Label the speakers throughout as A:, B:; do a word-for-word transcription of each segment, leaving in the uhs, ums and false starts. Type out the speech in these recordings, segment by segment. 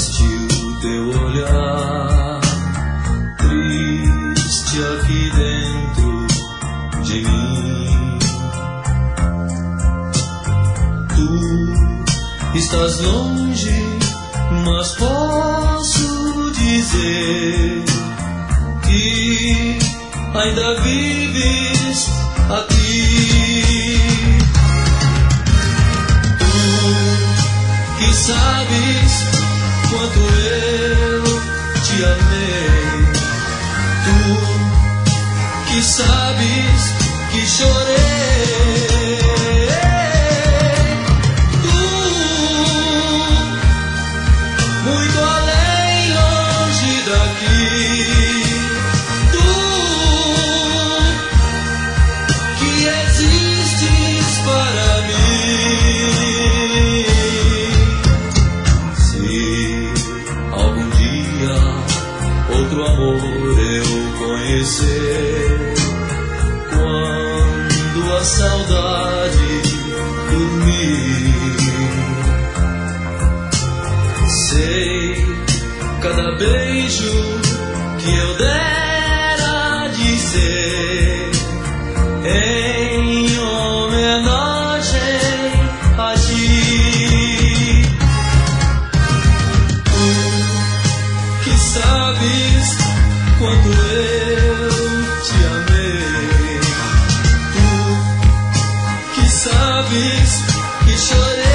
A: triste o teu olhar, triste aqui dentro de mim. Tu estás longe, mas posso dizer que ainda vives aqui. Tu que sabes quanto eu te amei, tu que sabes que chorei, tu muito além, longe daqui, tu que existes para mim. Se algum dia outro amor eu conhecer, quando a saudade dormir, sei cada beijo que eu der a dizer em homenagem a ti. Tu que sabes quanto eu te amei, tu que sabes que chorei,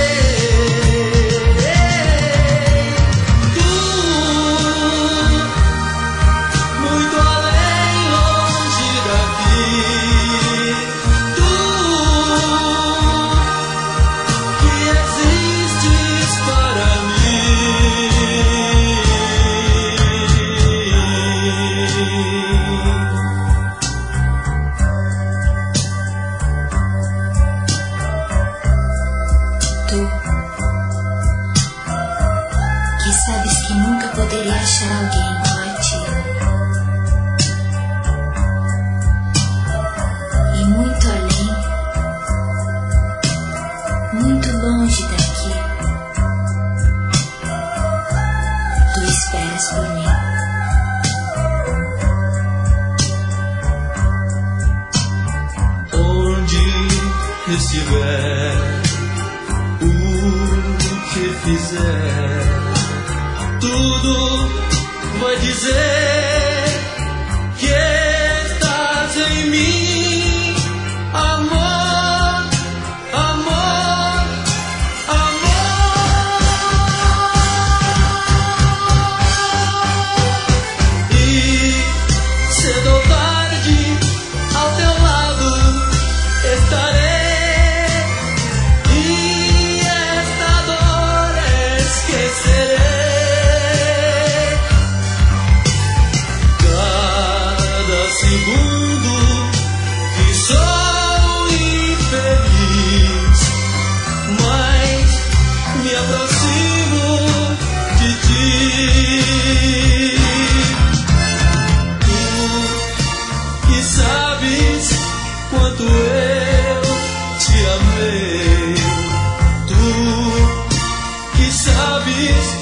A: tu muito além, longe daqui, tu que existes para mim.
B: Tu que sabes que nunca poderia achar alguém igual a ti, e muito além, muito longe daqui, tu esperas por mim.
A: Onde estiver, o que fizer, tudo vai dizer que estás em mim, amor, amor, amor. E cedo ou tarde ao teu lado estarei. Segundo que sou infeliz, mas me aproximo de ti. Tu que sabes quanto eu te amei, tu que sabes